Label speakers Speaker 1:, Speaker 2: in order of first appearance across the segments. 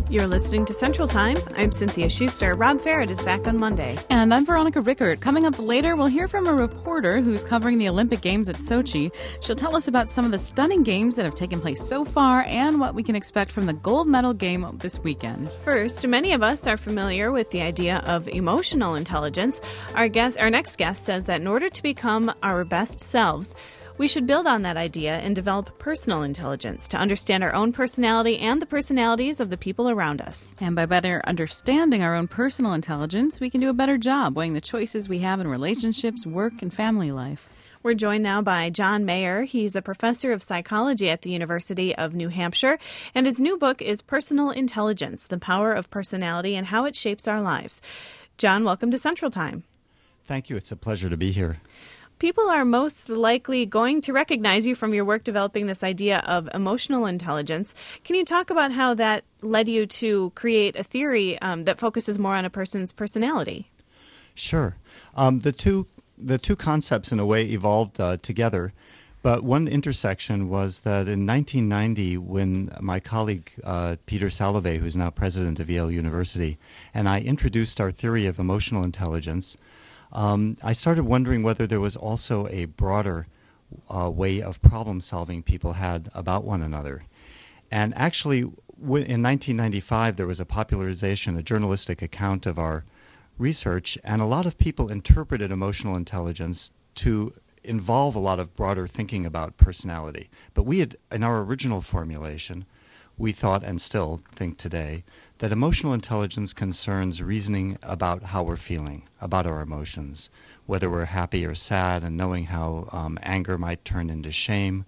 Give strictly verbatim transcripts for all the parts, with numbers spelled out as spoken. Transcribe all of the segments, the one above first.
Speaker 1: You're listening to Central Time. I'm Cynthia Schuster. Rob Farrett is back on Monday.
Speaker 2: And I'm Veronica Rickert. Coming up later, we'll hear from a reporter who's covering the Olympic Games at Sochi. She'll tell us about some of the stunning games that have taken place so far and what we can expect from the gold medal game this weekend.
Speaker 1: First, many of us are familiar with the idea of emotional intelligence. Our guest, our next guest says that in order to become our best selves, we should build on that idea and develop personal intelligence to understand our own personality and the personalities of the people around us.
Speaker 2: And by better understanding our own personal intelligence, we can do a better job weighing the choices we have in relationships, work, and family life.
Speaker 1: We're joined now by John Mayer. He's a professor of psychology at the University of New Hampshire, and his new book is Personal Intelligence, The Power of Personality and How It Shapes Our Lives. John, welcome to Central Time.
Speaker 3: Thank you. It's a pleasure to be here.
Speaker 1: People are most likely going to recognize you from your work developing this idea of emotional intelligence. Can you talk about how that led you to create a theory um, that focuses more on a person's personality?
Speaker 3: Sure. Um, the two the two concepts, in a way, evolved uh, together. But one intersection was that in nineteen ninety, when my colleague uh, Peter Salovey, who's now president of Yale University, and I introduced our theory of emotional intelligence, Um, I started wondering whether there was also a broader uh, way of problem solving people had about one another. And actually, w- in nineteen ninety-five, there was a popularization, a journalistic account of our research, and a lot of people interpreted emotional intelligence to involve a lot of broader thinking about personality. But we had, in our original formulation, we thought, and still think today, that emotional intelligence concerns reasoning about how we're feeling, about our emotions, whether we're happy or sad, and knowing how um, anger might turn into shame,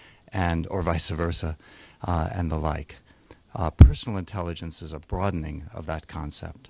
Speaker 3: and or vice versa, uh, and the like. Uh, personal intelligence is a broadening of that concept.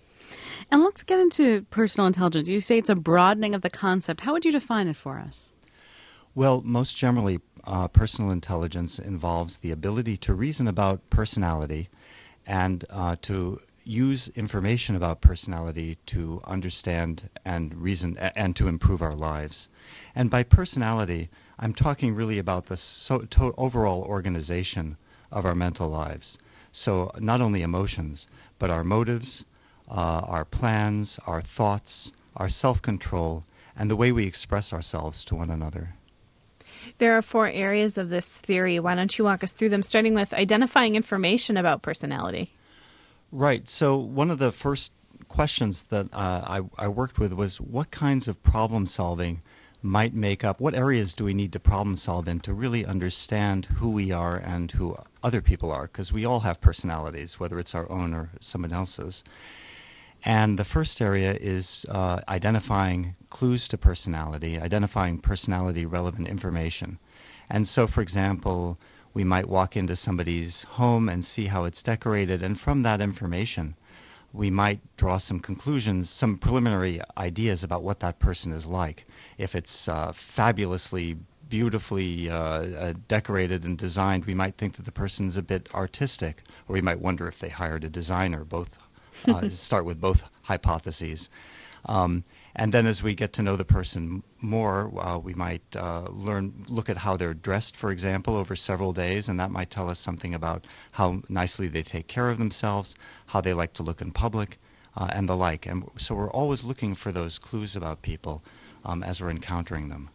Speaker 2: And let's get into personal intelligence. You say it's a broadening of the concept. How would you define it for us?
Speaker 3: Well, most generally, uh, personal intelligence involves the ability to reason about personality and uh, to use information about personality to understand and reason and to improve our lives. And by personality, I'm talking really about the so, to, overall organization of our mental lives. So not only emotions, but our motives, uh, our plans, our thoughts, our self-control, and the way we express ourselves to one another.
Speaker 1: There are four areas of this theory. Why don't you walk us through them, starting with identifying information about personality?
Speaker 3: Right. So one of the first questions that uh, I, I worked with was what kinds of problem solving might make up, what areas do we need to problem solve in to really understand who we are and who other people are? Because we all have personalities, whether it's our own or someone else's. And the first area is uh, identifying clues to personality, identifying personality-relevant information. And so, for example, we might walk into somebody's home and see how it's decorated, and from that information, we might draw some conclusions, some preliminary ideas about what that person is like. If it's uh, fabulously, beautifully uh, uh, decorated and designed, we might think that the person's a bit artistic, or we might wonder if they hired a designer, both Uh, start with both hypotheses. Um, and then as we get to know the person more, uh, we might uh, learn, look at how they're dressed, for example, over several days, and that might tell us something about how nicely they take care of themselves, how they like to look in public, uh, and the like. And so we're always looking for those clues about people um, as we're encountering them.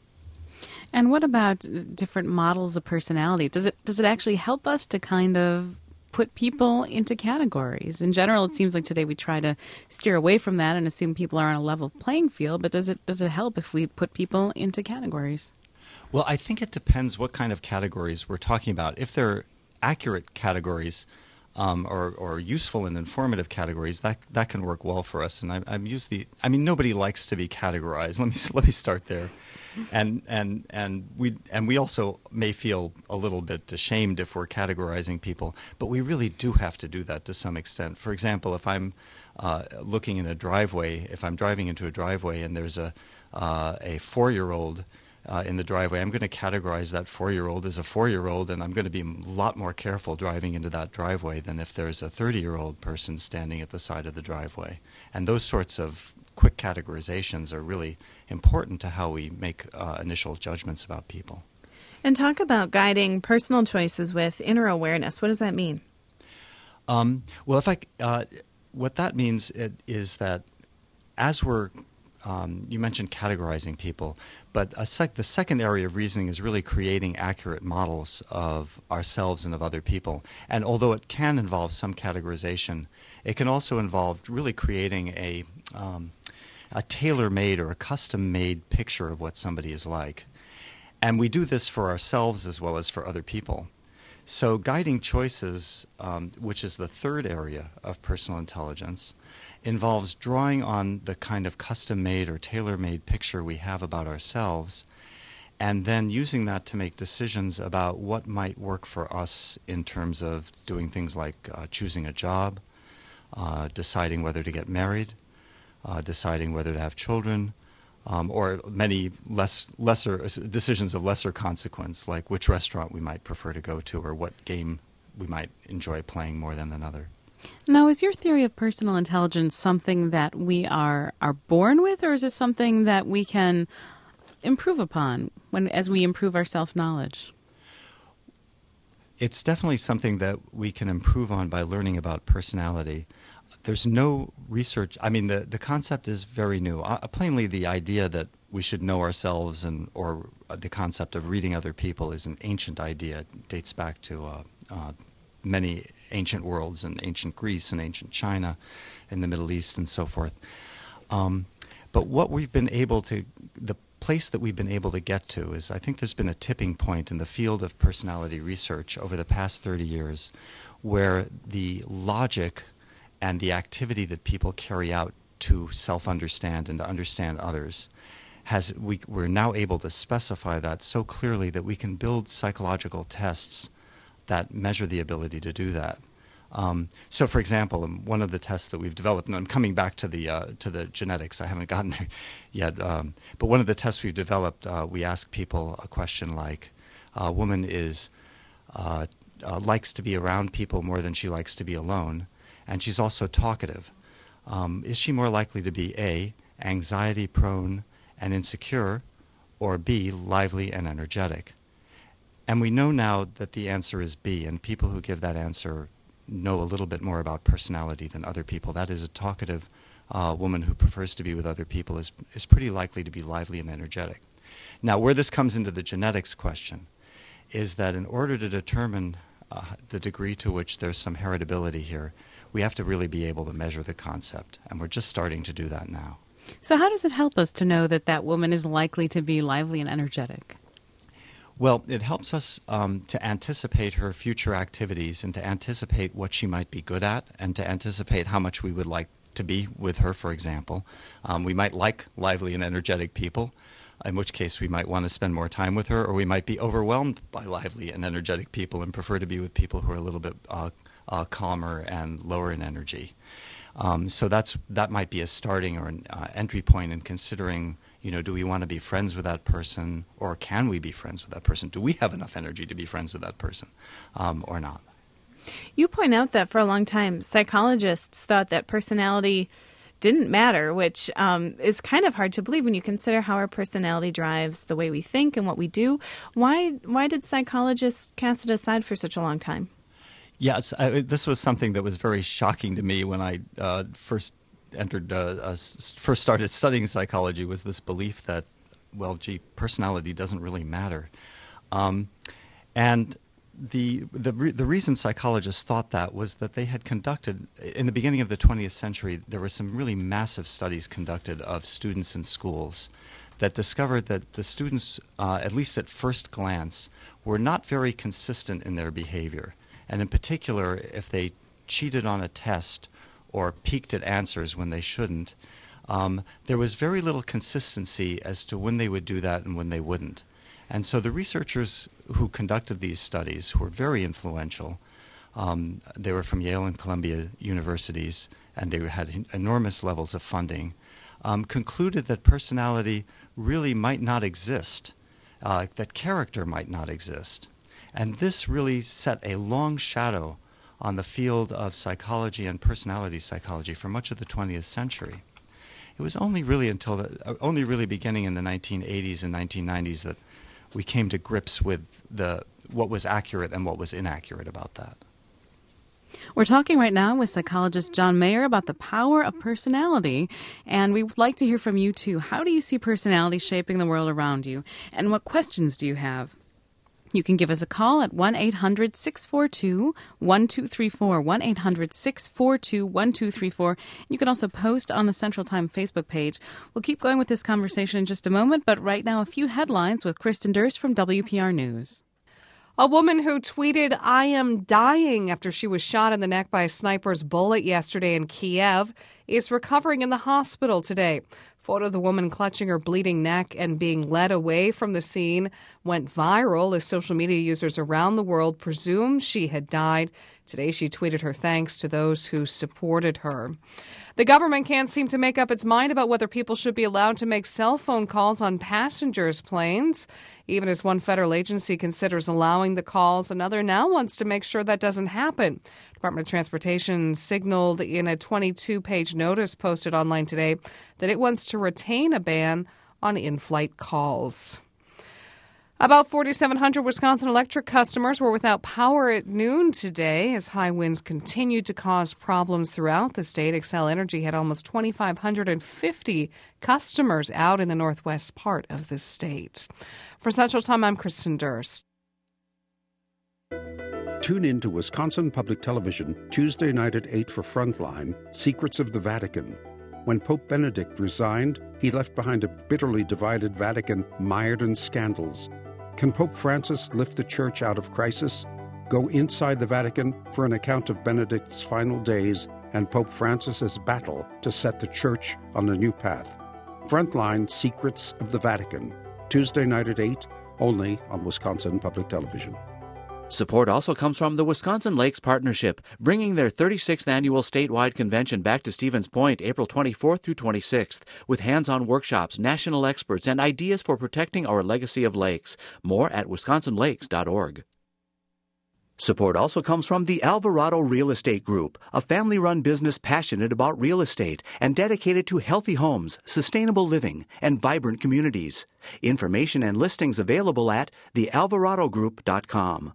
Speaker 2: And what about different models of personality? Does it does it actually help us to kind of put people into categories? In general, it seems like today we try to steer away from that and assume people are on a level playing field, but does it does it help if we put people into categories?
Speaker 3: Well, I think it depends what kind of categories we're talking about. If they're accurate categories um, or, or useful and informative categories, that that can work well for us. And I, I'm used the. I mean, nobody likes to be categorized. Let me let me start there. And and and we and we also may feel a little bit ashamed if we're categorizing people, but we really do have to do that to some extent. For example, if I'm uh, looking in a driveway, if I'm driving into a driveway and there's a uh, a four-year-old uh, in the driveway, I'm going to categorize that four-year-old as a four-year-old, and I'm going to be a lot more careful driving into that driveway than if there's a thirty-year-old person standing at the side of the driveway. And those sorts of quick categorizations are really important to how we make uh, initial judgments about people.
Speaker 1: And talk about guiding personal choices with inner awareness. What does that mean?
Speaker 3: Um, well, if I, uh, what that means it, is that as we're, um, you mentioned categorizing people, but a sec- the second area of reasoning is really creating accurate models of ourselves and of other people. And although it can involve some categorization, it can also involve really creating a, um, a tailor-made or a custom-made picture of what somebody is like. And we do this for ourselves as well as for other people. So guiding choices, um, which is the third area of personal intelligence, involves drawing on the kind of custom-made or tailor-made picture we have about ourselves, and then using that to make decisions about what might work for us in terms of doing things like uh, choosing a job, uh, deciding whether to get married, uh, deciding whether to have children, Um, or many less lesser decisions of lesser consequence, like which restaurant we might prefer to go to or what game we might enjoy playing more than another.
Speaker 2: Now, is your theory of personal intelligence something that we are, are born with, or is it something that we can improve upon when as we improve our self-knowledge?
Speaker 3: It's definitely something that we can improve on by learning about personality. There's no research. I mean, the, the concept is very new. Uh, plainly, the idea that we should know ourselves and or uh, the concept of reading other people is an ancient idea. It dates back to uh, uh, many ancient worlds in ancient Greece and ancient China, in the Middle East and so forth. Um, but what we've been able to, the place that we've been able to get to is, I think there's been a tipping point in the field of personality research over the past thirty years where the logic and the activity that people carry out to self-understand and to understand others, has we, we're now able to specify that so clearly that we can build psychological tests that measure the ability to do that. Um, so, for example, one of the tests that we've developed, and I'm coming back to the uh, to the genetics, I haven't gotten there yet, um, but one of the tests we've developed, uh, we ask people a question like, a woman is uh, uh, likes to be around people more than she likes to be alone, and she's also talkative. Um, is she more likely to be A, anxiety-prone and insecure, or B, lively and energetic? And we know now that the answer is B, and people who give that answer know a little bit more about personality than other people. That is, a talkative uh, woman who prefers to be with other people is, is pretty likely to be lively and energetic. Now, where this comes into the genetics question is that in order to determine uh, the degree to which there's some heritability here, we have to really be able to measure the concept, and we're just starting to do that now.
Speaker 2: So how does it help us to know that that woman is likely to be lively and energetic?
Speaker 3: Well, it helps us um, to anticipate her future activities and to anticipate what she might be good at and to anticipate how much we would like to be with her, for example. Um, we might like lively and energetic people, in which case we might want to spend more time with her, or we might be overwhelmed by lively and energetic people and prefer to be with people who are a little bit uh, uh, calmer and lower in energy. Um, so that's that might be a starting or an uh, entry point in considering, you know, do we want to be friends with that person, or can we be friends with that person? Do we have enough energy to be friends with that person, um, or not?
Speaker 1: You point out that for a long time, psychologists thought that personality didn't matter, which um, is kind of hard to believe when you consider how our personality drives the way we think and what we do. Why, why did psychologists cast it aside for such a long time?
Speaker 3: Yes, I, this was something that was very shocking to me when I uh, first entered, uh, uh, first started studying psychology, was this belief that, well, gee, personality doesn't really matter. Um, and the the re- the reason psychologists thought that was that they had conducted, in the beginning of the twentieth century, there were some really massive studies conducted of students in schools that discovered that the students, uh, at least at first glance, were not very consistent in their behavior. And in particular, if they cheated on a test or peeked at answers when they shouldn't, um, there was very little consistency as to when they would do that and when they wouldn't. And so the researchers who conducted these studies, who were very influential, um, they were from Yale and Columbia universities, and they had enormous levels of funding, um, concluded that personality really might not exist, uh, that character might not exist. And this really set a long shadow on the field of psychology and personality psychology for much of the twentieth century. It was only really until the, only really beginning in the nineteen eighties and nineteen nineties that we came to grips with the what was accurate and what was inaccurate about that.
Speaker 2: We're talking right now with psychologist John Mayer about the power of personality, and we would like to hear from you too. How do you see personality shaping the world around you, and what questions do you have? You can give us a call at one eight hundred six four two one two three four, one eight hundred six four two one two three four. You can also post on the Central Time Facebook page. We'll keep going with this conversation in just a moment, but right now a few headlines with Kristen Durst from W P R News.
Speaker 4: A woman who tweeted, "I am dying," after she was shot in the neck by a sniper's bullet yesterday in Kiev, is recovering in the hospital today. Photo of the woman clutching her bleeding neck and being led away from the scene went viral as social media users around the world presumed she had died. Today she tweeted her thanks to those who supported her. The government can't seem to make up its mind about whether people should be allowed to make cell phone calls on passengers' planes. Even as one federal agency considers allowing the calls, another now wants to make sure that doesn't happen. Department of Transportation signaled in a twenty-two page notice posted online today that it wants to retain a ban on in-flight calls. About forty-seven hundred Wisconsin Electric customers were without power at noon today as high winds continued to cause problems throughout the state. Xcel Energy had almost two thousand five hundred fifty customers out in the northwest part of the state. For Central Time, I'm Kristen Durst.
Speaker 5: Tune in to Wisconsin Public Television Tuesday night at eight for Frontline, Secrets of the Vatican. When Pope Benedict resigned, he left behind a bitterly divided Vatican mired in scandals. Can Pope Francis lift the Church out of crisis? Go inside the Vatican for an account of Benedict's final days and Pope Francis's battle to set the Church on a new path. Frontline, Secrets of the Vatican, Tuesday night at eight, only on Wisconsin Public Television.
Speaker 6: Support also comes from the Wisconsin Lakes Partnership, bringing their thirty-sixth annual statewide convention back to Stevens Point April twenty-fourth through twenty-sixth, with hands-on workshops, national experts, and ideas for protecting our legacy of lakes. More at wisconsin lakes dot org. Support also comes from the Alvarado Real Estate Group, a family-run business passionate about real estate and dedicated to healthy homes, sustainable living, and vibrant communities. Information and listings available at the alvarado group dot com.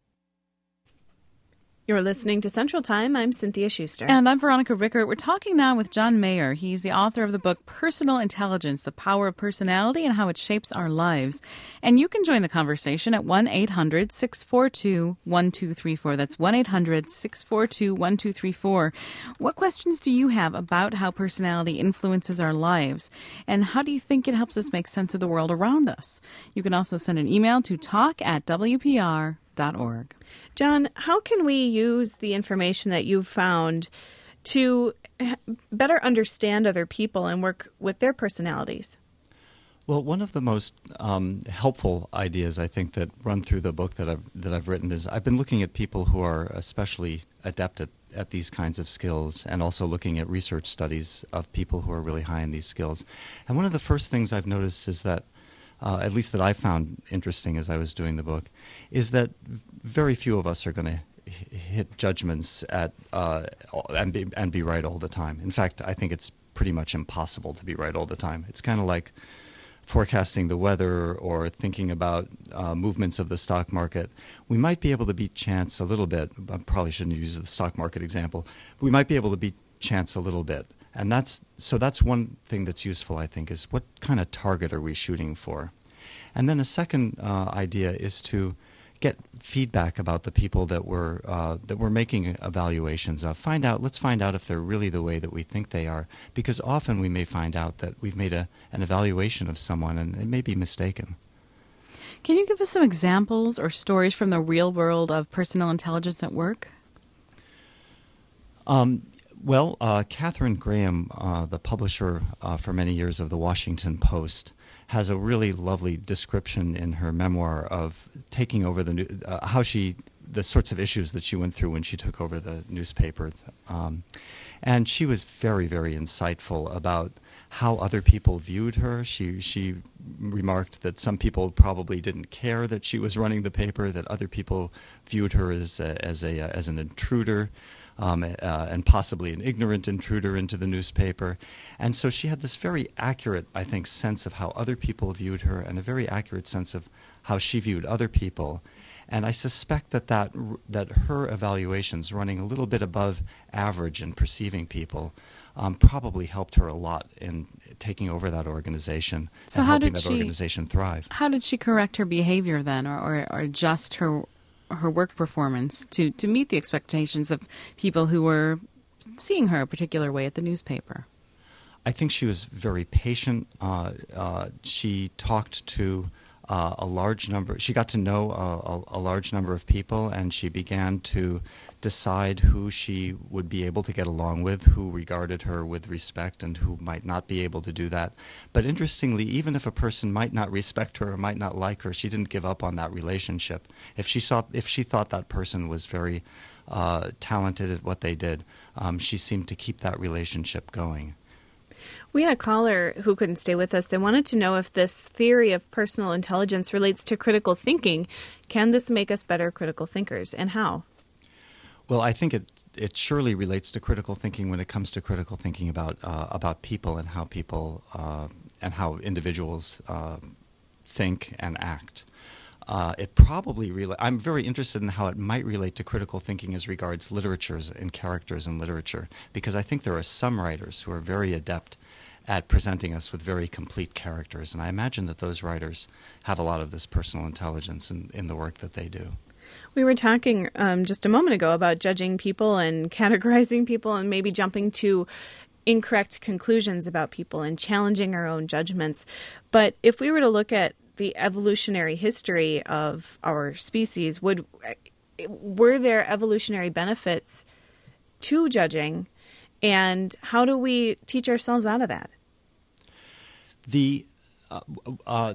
Speaker 1: You're listening to Central Time. I'm Cynthia Schuster.
Speaker 2: And I'm Veronica Rickert. We're talking now with John Mayer. He's the author of the book Personal Intelligence, The Power of Personality and How It Shapes Our Lives. And you can join the conversation at one eight hundred six four two one two three four. That's one eight hundred six four two one two three four. What questions do you have about how personality influences our lives? And how do you think it helps us make sense of the world around us? You can also send an email to talk at w p r dot org.
Speaker 1: John, how can we use the information that you've found to better understand other people and work with their personalities?
Speaker 3: Well, one of the most um, helpful ideas I think that run through the book that I've that I've written is I've been looking at people who are especially adept at, at these kinds of skills, and also looking at research studies of people who are really high in these skills. And one of the first things I've noticed is that Uh, at least that I found interesting as I was doing the book, is that very few of us are going to h- hit judgments at uh, and be and be right all the time. In fact, I think it's pretty much impossible to be right all the time. It's kind of like forecasting the weather or thinking about uh, movements of the stock market. We might be able to beat chance a little bit. I probably shouldn't use the stock market example. We might be able to beat chance a little bit. And that's so that's one thing that's useful, I think, is what kind of target are we shooting for? And then a second uh, idea is to get feedback about the people that we're uh, that we're making evaluations of. Find out, let's find out if they're really the way that we think they are, because often we may find out that we've made a, an evaluation of someone and it may be mistaken.
Speaker 2: Can you give us some examples or stories from the real world of personal intelligence at work?
Speaker 3: Um. Well, uh, Katharine Graham, uh, the publisher uh, for many years of the Washington Post, has a really lovely description in her memoir of taking over the new, uh, how she, the sorts of issues that she went through when she took over the newspaper. Um, and she was very, very insightful about how other people viewed her. She she remarked that some people probably didn't care that she was running the paper, that other people viewed her as a, as a as an intruder. Um, uh, and possibly an ignorant intruder into the newspaper. And so she had this very accurate, I think, sense of how other people viewed her, and a very accurate sense of how she viewed other people. And I suspect that, that that her evaluations running a little bit above average in perceiving people um, probably helped her a lot in taking over that organization
Speaker 2: so
Speaker 3: and
Speaker 2: how
Speaker 3: helping
Speaker 2: did
Speaker 3: that
Speaker 2: she,
Speaker 3: organization thrive.
Speaker 2: How did she correct her behavior then, or, or, or adjust her her work performance to, to meet the expectations of people who were seeing her a particular way at the newspaper?
Speaker 3: I think she was very patient. Uh, uh, she talked to uh, a large number. She got to know a, a, a large number of people, and she began to decide who she would be able to get along with, who regarded her with respect, and who might not be able to do that. But interestingly, even if a person might not respect her or might not like her, she didn't give up on that relationship. If she saw, if she thought that person was very uh, talented at what they did, um, she seemed to keep that relationship going.
Speaker 1: We had a caller who couldn't stay with us. They wanted to know if this theory of personal intelligence relates to critical thinking. Can this make us better critical thinkers, and how?
Speaker 3: Well, I think it it surely relates to critical thinking when it comes to critical thinking about uh, about people and how people uh, and how individuals uh, think and act. Uh, it probably rela- I'm very interested in how it might relate to critical thinking as regards literatures and characters in literature, because I think there are some writers who are very adept at presenting us with very complete characters, and I imagine that those writers have a lot of this personal intelligence in, in the work that they do.
Speaker 1: We were talking um, just a moment ago about judging people and categorizing people and maybe jumping to incorrect conclusions about people and challenging our own judgments. But if we were to look at the evolutionary history of our species, would were there evolutionary benefits to judging, and how do we teach ourselves out of that?
Speaker 3: The uh, uh,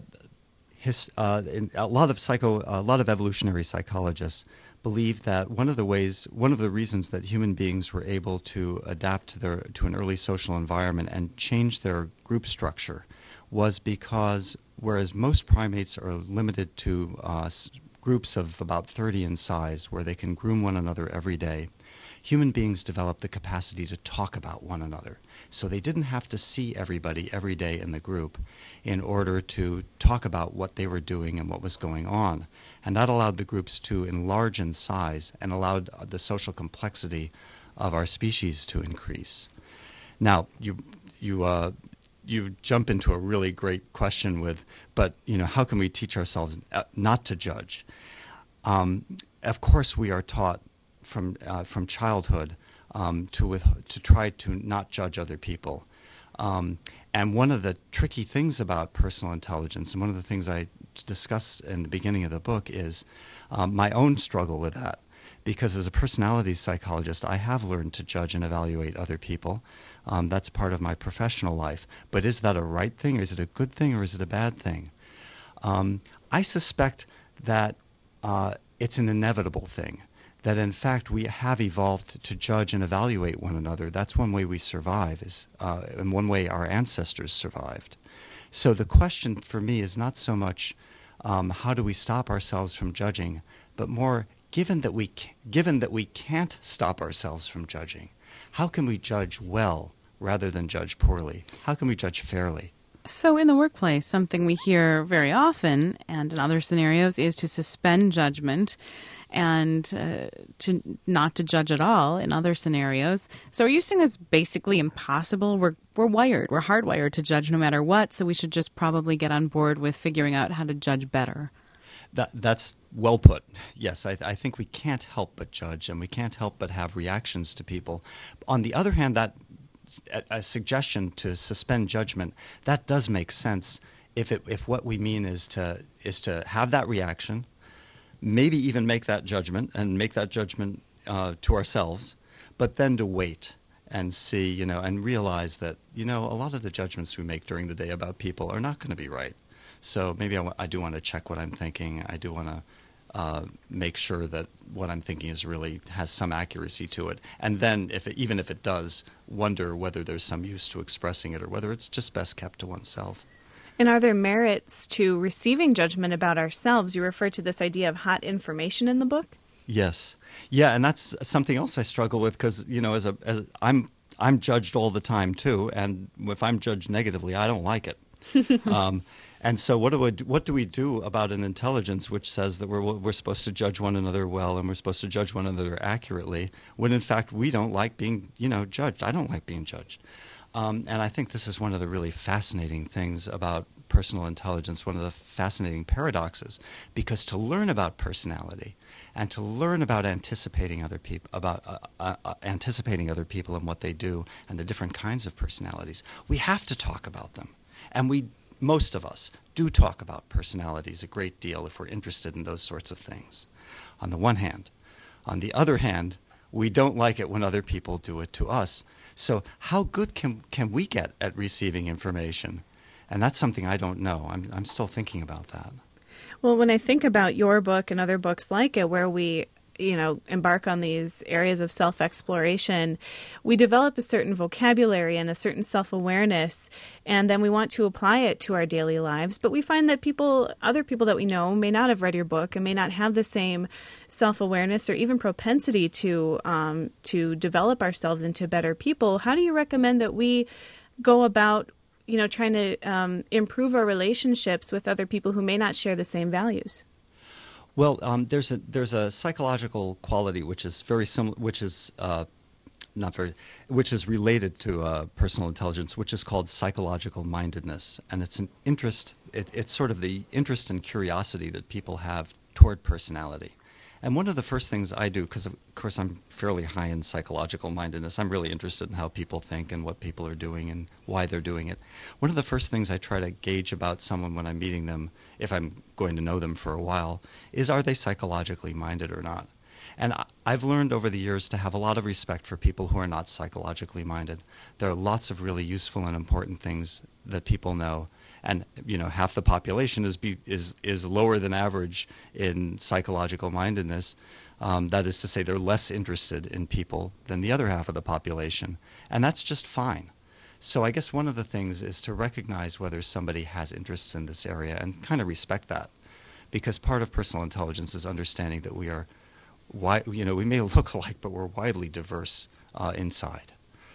Speaker 3: his, uh, in, a lot of psycho, a lot of evolutionary psychologists believe that one of the ways, one of the reasons that human beings were able to adapt to their to an early social environment and change their group structure was because whereas most primates are limited to uh, groups of about thirty in size where they can groom one another every day, human beings developed the capacity to talk about one another. So they didn't have to see everybody every day in the group in order to talk about what they were doing and what was going on. And that allowed the groups to enlarge in size and allowed the social complexity of our species to increase. Now, you you uh, you jump into a really great question with, but you know, how can we teach ourselves not to judge? Um, of course, we are taught from uh, from childhood um, to with, to try to not judge other people. Um, and one of the tricky things about personal intelligence, and one of the things I discuss in the beginning of the book, is um, my own struggle with that. Because as a personality psychologist, I have learned to judge and evaluate other people. Um, that's part of my professional life. But is that a right thing, or is it a good thing, or is it a bad thing? Um, I suspect that uh, it's an inevitable thing, that in fact we have evolved to judge and evaluate one another. That's one way we survive, is uh, and one way our ancestors survived. So the question for me is not so much um, how do we stop ourselves from judging, but more, given that we given that we can't stop ourselves from judging, how can we judge well rather than judge poorly? How can we judge fairly?
Speaker 2: So in the workplace, something we hear very often and in other scenarios is to suspend judgment and uh, to not to judge at all in other scenarios. So are you saying that's basically impossible? We're we're wired, we're hardwired to judge no matter what, so we should just probably get on board with figuring out how to judge better?
Speaker 3: That, that's well put. Yes, I, I think we can't help but judge, and we can't help but have reactions to people. On the other hand, that a, a suggestion to suspend judgment, that does make sense if it, if what we mean is to is to have that reaction, maybe even make that judgment and make that judgment uh, to ourselves, but then to wait and see, you know, and realize that, you know, a lot of the judgments we make during the day about people are not going to be right. So maybe I, w- I do want to check what I'm thinking. I do want to uh, make sure that what I'm thinking is really has some accuracy to it. And then, if it, even if it does, wonder whether there's some use to expressing it or whether it's just best kept to oneself.
Speaker 1: And are there merits to receiving judgment about ourselves? You refer to this idea of hot information in the book.
Speaker 3: Yes, yeah, and that's something else I struggle with because, you know, as a as I'm I'm judged all the time too, and if I'm judged negatively, I don't like it. um, and so what do we what do we do about an intelligence which says that we're we're supposed to judge one another well and we're supposed to judge one another accurately, when in fact we don't like being, you know, judged. I don't like being judged. Um, and I think this is one of the really fascinating things about personal intelligence, one of the fascinating paradoxes, because to learn about personality and to learn about anticipating other people, about uh, uh, uh, anticipating other people and what they do and the different kinds of personalities, we have to talk about them. And we, most of us, do talk about personalities a great deal if we're interested in those sorts of things, on the one hand. On the other hand, we don't like it when other people do it to us. So how good can can we get at receiving information? And that's something I don't know. I'm I'm still thinking about that.
Speaker 1: Well, when I think about your book and other books like it, where we, you know, embark on these areas of self-exploration, we develop a certain vocabulary and a certain self-awareness, and then we want to apply it to our daily lives. But we find that people, other people that we know, may not have read your book and may not have the same self-awareness or even propensity to um, to develop ourselves into better people. How do you recommend that we go about, you know, trying to um, improve our relationships with other people who may not share the same values?
Speaker 3: Well, um, there's a there's a psychological quality which is very similar, which is uh, not very, which is related to uh, personal intelligence, which is called psychological mindedness, and it's an interest. It, it's sort of the interest and curiosity that people have toward personality. And one of the first things I do, because of course I'm fairly high in psychological mindedness, I'm really interested in how people think and what people are doing and why they're doing it. One of the first things I try to gauge about someone when I'm meeting them, if I'm going to know them for a while, is are they psychologically minded or not? And I've learned over the years to have a lot of respect for people who are not psychologically minded. There are lots of really useful and important things that people know. And, you know, half the population is be, is is lower than average in psychological mindedness. Um, that is to say, they're less interested in people than the other half of the population. And that's just fine. So I guess one of the things is to recognize whether somebody has interests in this area and kind of respect that. Because part of personal intelligence is understanding that we are, wi- you know, we may look alike, but we're widely diverse uh, inside.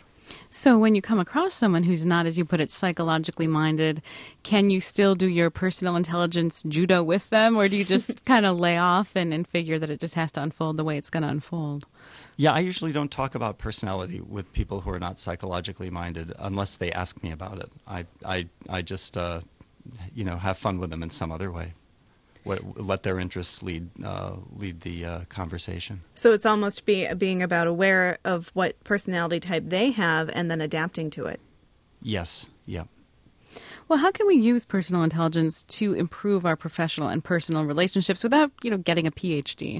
Speaker 2: So when you come across someone who's not, as you put it, psychologically minded, can you still do your personal intelligence judo with them, or do you just kind of lay off and, and figure that it just has to unfold the way it's going to unfold?
Speaker 3: Yeah, I usually don't talk about personality with people who are not psychologically minded unless they ask me about it. I I, I just, uh, you know, have fun with them in some other way. Let their interests lead uh, lead the uh, conversation.
Speaker 1: So it's almost be, being about aware of what personality type they have and then adapting to it.
Speaker 3: Yes, yeah.
Speaker 2: Well, how can we use personal intelligence to improve our professional and personal relationships without, you know, getting a P H D?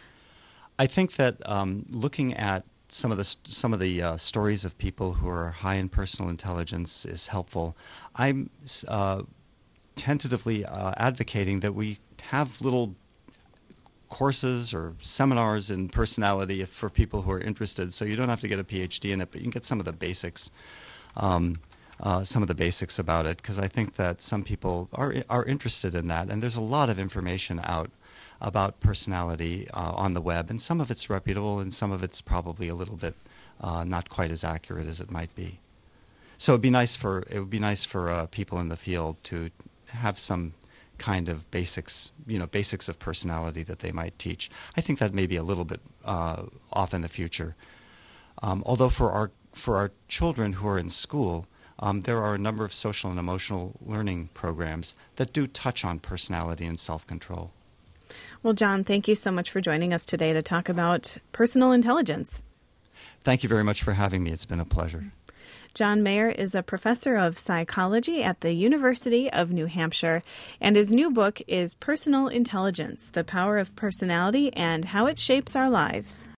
Speaker 3: I think that um, looking at some of the some of the uh, stories of people who are high in personal intelligence is helpful. I'm uh, tentatively uh, advocating that we have little courses or seminars in personality for people who are interested. So you don't have to get a P H D in it, but you can get some of the basics, um, uh, some of the basics about it, because I think that some people are are interested in that. And there's a lot of information out about personality uh, on the web, and some of it's reputable, and some of it's probably a little bit uh, not quite as accurate as it might be. So it'd be nice for it would be nice for uh, people in the field to have some kind of basics, you know, basics of personality that they might teach. I think that may be a little bit uh, off in the future. Um, although for our for our children who are in school, um, there are a number of social and emotional learning programs that do touch on personality and self-control.
Speaker 1: Well, John, thank you so much for joining us today to talk about personal intelligence.
Speaker 3: Thank you very much for having me. It's been a pleasure.
Speaker 1: John Mayer is a professor of psychology at the University of New Hampshire, and his new book is Personal Intelligence, The Power of Personality and How It Shapes Our Lives.